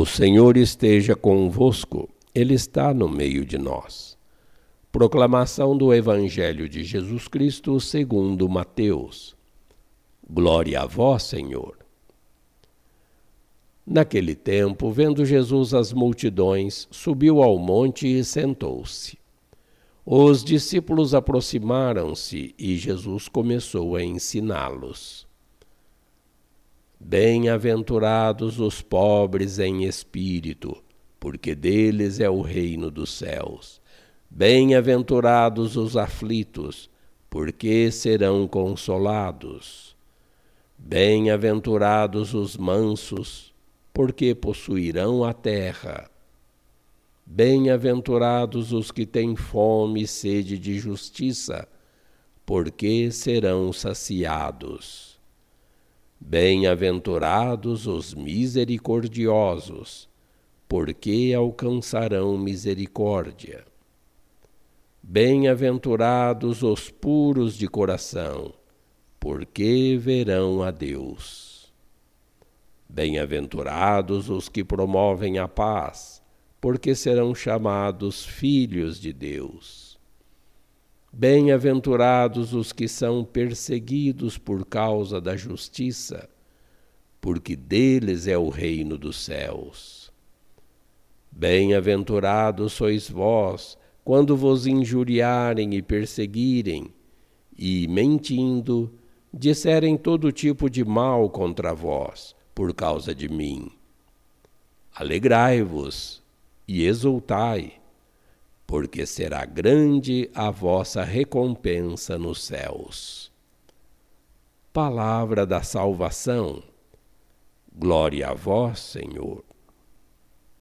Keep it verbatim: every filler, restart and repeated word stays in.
O Senhor esteja convosco, Ele está no meio de nós. Proclamação do Evangelho de Jesus Cristo segundo Mateus. Glória a vós, Senhor. Naquele tempo, vendo Jesus as multidões, subiu ao monte e sentou-se. Os discípulos aproximaram-se e Jesus começou a ensiná-los. Bem-aventurados os pobres em espírito, porque deles é o reino dos céus. Bem-aventurados os aflitos, porque serão consolados. Bem-aventurados os mansos, porque possuirão a terra. Bem-aventurados os que têm fome e sede de justiça, porque serão saciados. Bem-aventurados os misericordiosos, porque alcançarão misericórdia. Bem-aventurados os puros de coração, porque verão a Deus. Bem-aventurados os que promovem a paz, porque serão chamados filhos de Deus. Bem-aventurados os que são perseguidos por causa da justiça, porque deles é o reino dos céus. Bem-aventurados sois vós, quando vos injuriarem e perseguirem, e, mentindo, disserem todo tipo de mal contra vós, por causa de mim. Alegrai-vos e exultai, porque será grande a vossa recompensa nos céus. Palavra da salvação. Glória a vós, Senhor.